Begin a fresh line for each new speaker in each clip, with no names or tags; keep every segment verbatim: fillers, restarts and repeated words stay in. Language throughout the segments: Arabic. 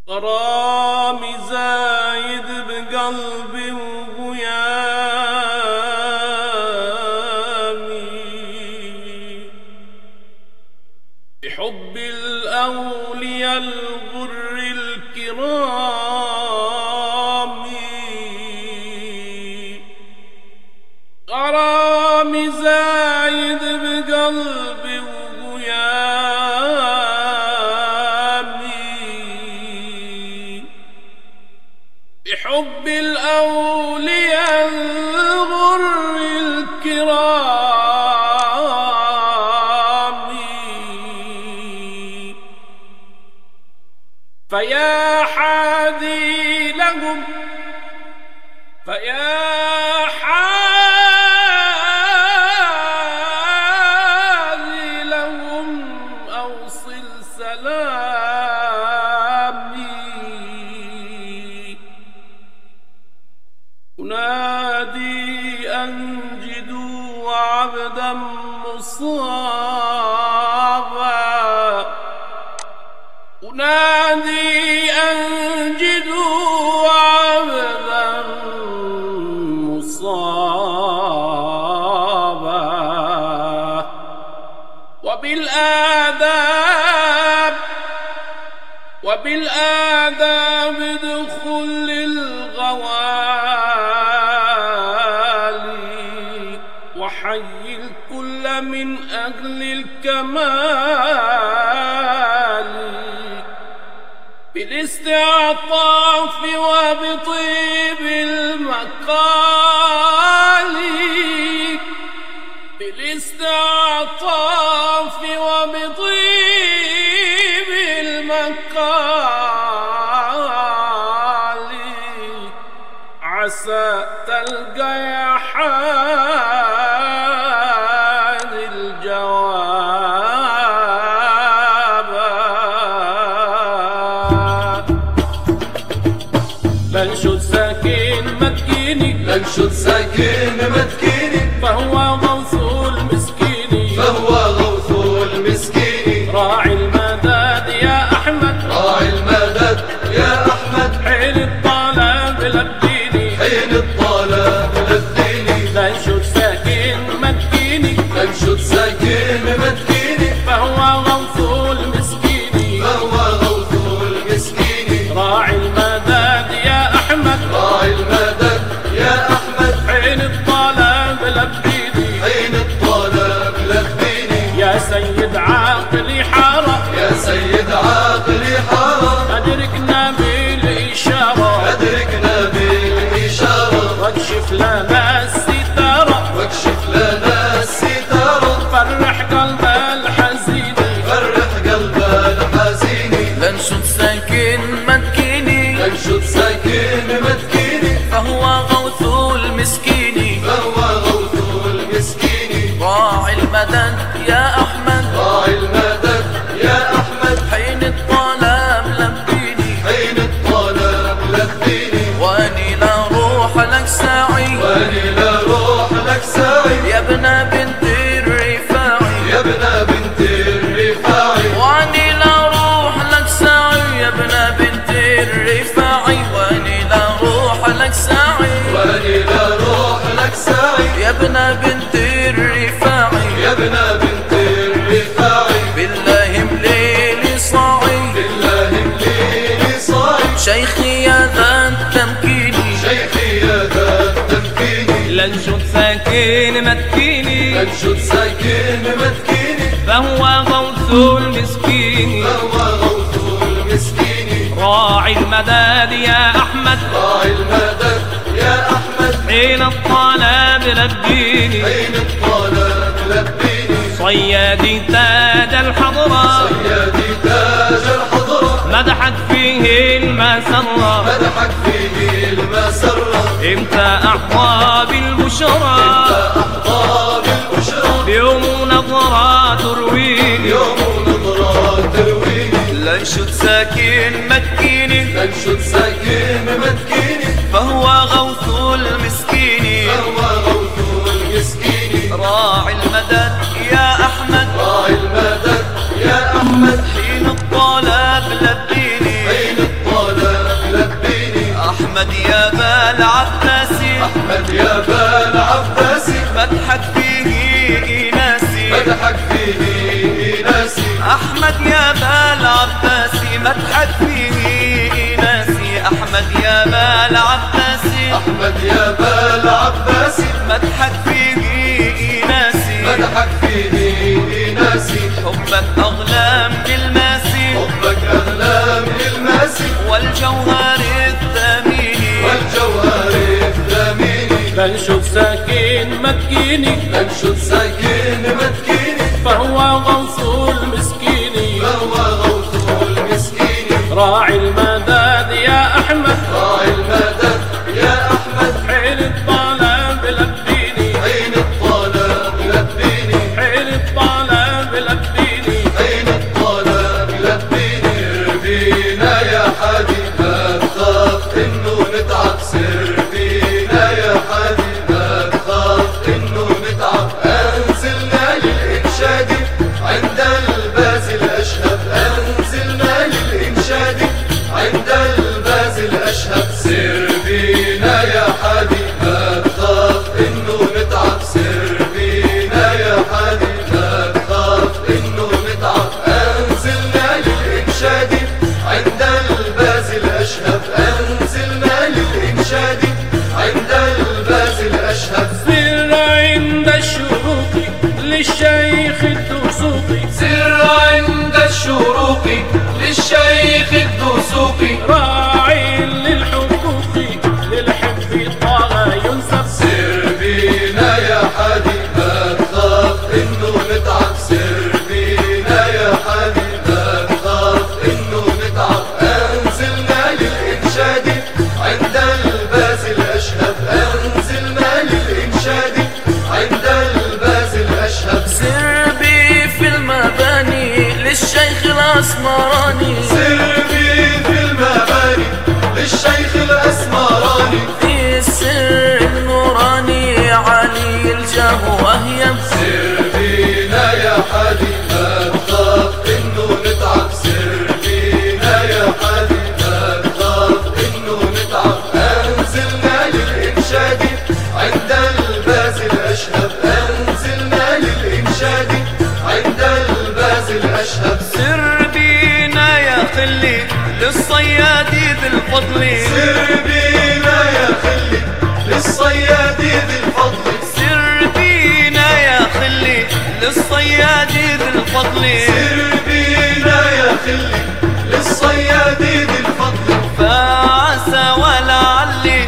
غرامي زايد بقلبي وغيامي، بحب الأولياء الغر الكرام، غرامي زايد بقلبي وغيامي، بحب الأولياء الغر الكرام، فيا حادي لهم فيا حادي لهم أوصل سلامي، أنادي أنجدوا عبدا مصابا، أنادي أنجدوا عبدا مصابا، وبالآداب وبالآداب ادخل الغوالي، وحي الكل من أجل الكمال، بالاستعطاف وبطيب المقال، بالاستعطاف وبطيب المقال، عسى تلقى يا حاد الجواب. لنشد ساكن متكيني
لنشد ساكن متكيني،
فهو غوث المسكين
فهو غوث المسكين،
راعي المدد يا أحمد
راعي المدد يا أحمد،
حين الطلب لبيني
حين الطلب لبيني.
لنشد ساكن متكيني
لنشد ساكن متكيني،
فهو غوث المسكين
فهو غوث المسكين،
راعي المدد يا أحمد
راعي المدد يا أحمد،
حين الطلب لبيني
حين الطلب لبيني.
يا سيد عاقلي حارة
يا سيد عاقلي حارة،
أدركنا بالإشارة
أدركنا بالإشارة،
واكشف لنا الستارة
واكشف لنا الستارة،
فرح قلب الحزين
فرح قلب الحزين.
لنشد ساكن متكيني
لنشد ساكن متكيني،
فهو غوث المسكين
فهو غوث المسكين،
راعي المدد يا أحمد
راعي المدد يا أحمد،
حين الطلب لبيني
حين الطلب لبيني.
واني لا روح لك ساعي
واني لا روح لك ساعي،
يا ابن بنت الرفاعي
يا ابن بنت الرفاعي،
واني لا روح لك ساعي يا ابن بنت الرفاعي، واني لا روح لك ساعي
واني لا روح لك ساعي،
يا ابن بنت الرفاعي،
يا ابن بنت الرفاعي.
بالله مليلي صاعي
بالله مليلي صاعي،
شيخي يا ذا التمكيني
شيخي يا ذا التمكيني.
لنشد ساكن متكيني
لنشد ساكن متكيني،
فهو غوث المسكين
فهو غوث المسكين،
راعي المدد يا أحمد
راعي المدد يا أحمد،
حين الطلب لبيني
حين الطلب لبيني.
صيادي تاج الحضرة
صيادي تاج الحضرة،
مدحك فيه المسرة
مدحك فيه المسرة،
امتى أحظى بالبشرى
أحظى بالبشرى،
يوم نظرة ترويني
يوم نظرة ترويني.
لنشد ساكن متكيني
لنشد ساكن متكيني،
فهو غوث المسكين
فهو غوث المسكين،
راعي المدد يا أحمد
راعي المدد يا أحمد،
حين الطلب لبيني
حين الطلب
أحمد يا بالعباسي
أحمد يا بالعباسي
مدحك فيه إيناسي
مدحك فيه إيناسي
أحمد يا بالعباسي مدحك فيه إيناسي أحمد يا بالعباسي
أحمد يا بالعباسي
مدحك فيه إيناسي
مدحك فيه إيناسي
حبك أغلى من الماسي
حبك أغلى من الماسي
والجوهر الثمين
والجوهر الثمين
بنشد ساكن مكيني
بنشد ساكن متكيني
فهو غوث المسكين
فهو غوث المسكين
راعي المدد يا أحمد
راعي المدد يا أحمد
حين الطلب لبيني
عين الطلب لبيني
حين الطلب لبيني
عين الطلب لبيني ربينا يا حادي ما تخاف إنه نتعب سر بينا يا حادي ما تخاف إنه نتعب أنزلنا للإنشاد عند الباز الأشهب أنزلنا للإنشاد عند الباز الأشهب سر بينا يا حادي ما تخاف إنه نتعب سر بينا يا حادي ما تخاف إنه نتعب أنزلنا للإنشاد عند الباز الأشهب أنزلنا للإنشاد عند الباز الأشهب
سر عند الشروق للشيخ الدسوقي
سر عند الشروق للشيخ الدسوقي
راعي للحقوق للحب طه ينسب
سر بينا يا حادي ما تخاف إنه نتعب سر بينا يا حادي ما تخاف إنه نتعب أنزلنا للإنشاد عند الباز الأشهب أنزلنا للإنشاد عند الباز الأشهب
سر بي في المباني للشيخ الأسمراني
سر بي في المباني للشيخ الأسمراني
في السر النوراني علي الجاه وهي
سر بينا يا حادي ما تخاف إنه نتعب سر بينا يا حادي ما تخاف إنه نتعب أنزلنا للإنشاد عند الباز الأشهب أنزلنا للإنشاد عند الباز الأشهب
سر بينا يا خلي للصياد ذي الفضل
سر بينا يا خلي للصياد ذي الفضل
سر بينا يا خلي للصياد ذي الفضل
سر بينا يا خلي للصياد ذي الفضل
فعسى ولعلي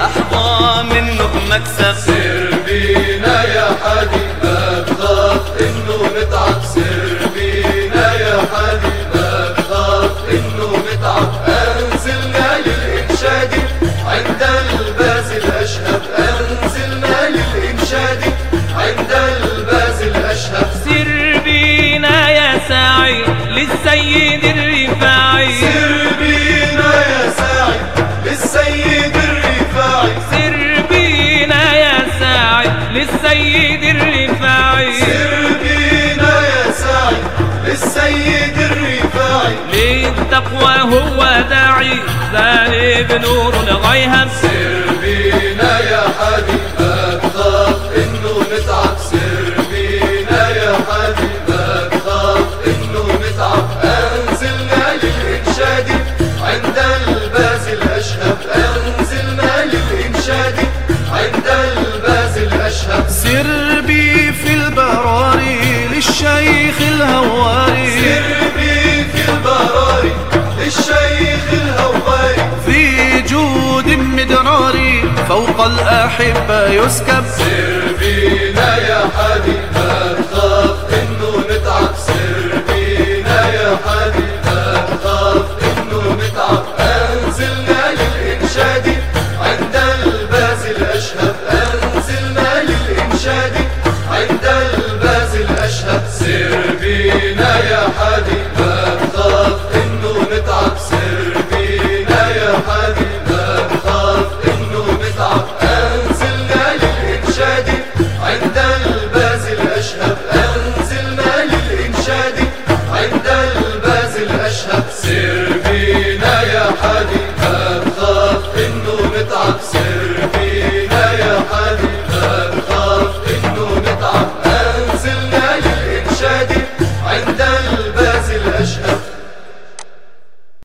أحظى منه مكسب
سر بينا يا حادي ما تخاف إنه نتعب سر بينا يا حادي ما تخاف إنه نتعب أنزلنا للإنشاد عند الباز الأشهب أنزلنا للإنشاد عند الباز الأشهب
سر بينا يا ساعي للسيد الرفاعي
سر بينا يا ساعي للسيد الرفاعي
سر بينا يا ساعي للسيد الرفاعي
سر بينا يا ساعي للسيد الرفاعي
للتقوى هو داعي ذالب نور الغيهم
سر بينا يا حادي ما تخاف إنه نتعب سر بينا يا حادي ما تخاف إنه نتعب أنزلنا للإنشاد عند الباز الأشهب أنزلنا للإنشاد عند الباز الأشهب
سر بي في البراري للشيخ الهواري
سر بي في البراري للشيخ الهواري
في جود مدراري فوق الأحبة يسكب
سر